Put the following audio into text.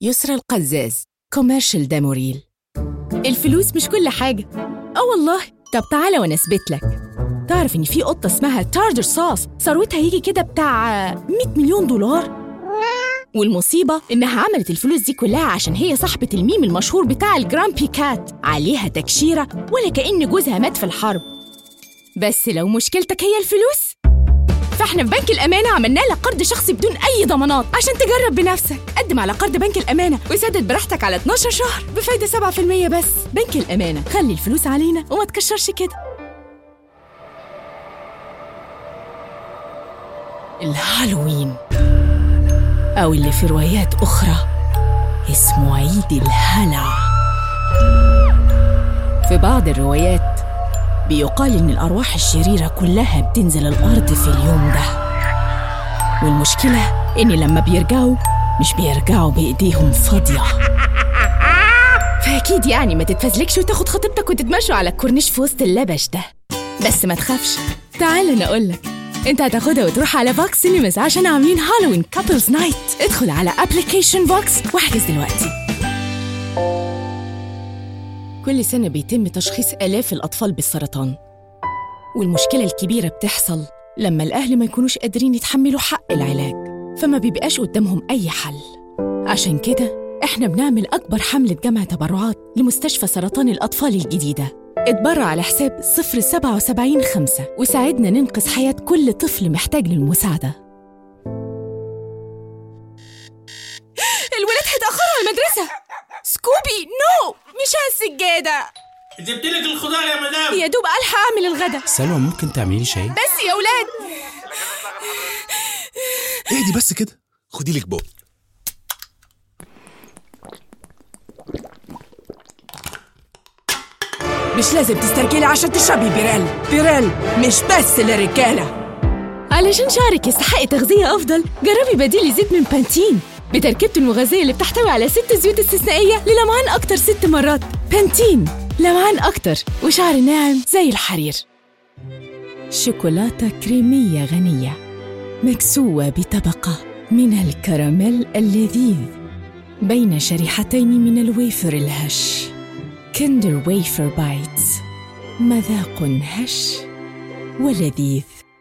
يسرى القزاز، كوميرشال داموريل. الفلوس مش كل حاجة. والله. طب تعالى وانا اثبت لك. تعرف ان في قطة اسمها تاردر صاص ثروتها يجي كده بتاع 100 مليون دولار؟ والمصيبة إنها عملت الفلوس دي كلها عشان هي صاحبة الميم المشهور بتاع الجرامبي كات، عليها تكشيرة ولا كأن جوزها مات في الحرب. بس لو مشكلتك هي الفلوس، فإحنا في بنك الأمانة عملنا لك قرض شخصي بدون أي ضمانات عشان تجرب بنفسك. قدم على قرض بنك الأمانة وسدد براحتك على 12 شهر بفايدة 7% بس. بنك الأمانة، خلي الفلوس علينا وما تكشرش كده. الهالوين، أو اللي في روايات أخرى اسمه عيد الهلع. في بعض الروايات بيقال إن الأرواح الشريرة كلها بتنزل الأرض في اليوم ده، والمشكلة إن لما بيرجعوا مش بيرجعوا بإيديهم فاضية. فأكيد يعني ما تتفزلكش وتاخد خطيبتك وتتمشوا على الكورنيش في وسط اللبش ده. بس ما تخافش، تعال أنا أقولك، انت هتاخدها وتروح على فوكس سينماز عشان عاملين هالوين كابلز نايت. ادخل على ابليكيشن فوكس واحجز دلوقتي. كل سنة بيتم تشخيص آلاف الأطفال بالسرطان، والمشكلة الكبيرة بتحصل لما الأهل ما يكونوش قادرين يتحملوا حق العلاج، فما بيبقاش قدامهم أي حل. عشان كده احنا بنعمل أكبر حملة جمع تبرعات لمستشفى سرطان الأطفال الجديدة. اتبرع على حساب 077-5 وساعدنا ننقذ حياة كل طفل محتاج للمساعدة. الولاد هيتأخروا على المدرسة. سكوبي نو، مش على السجادة. جبتلك الخضار يا مدام. يا دوب ألحق أعمل الغدا. سلوى ممكن تعملي شاي؟ بس يا ولاد. اهدي بس كده، خدي لك بق. مش لازم تسترجلي عشان تشربي بيريل مش بس للرجالة. علشان شعرك يستحق تغذية أفضل، جربي بديل زيت من بانتين بتركيبته المغذية اللي بتحتوي على 6 زيوت استثنائية للمعان أكتر 6 مرات. بانتين، لمعان أكتر وشعر ناعم زي الحرير. شوكولاتة كريمية غنية مكسوة بطبقة من الكراميل اللذيذ بين شريحتين من الويفر الهش. كندر ويفر بايتس، مذاق هش ولذيذ.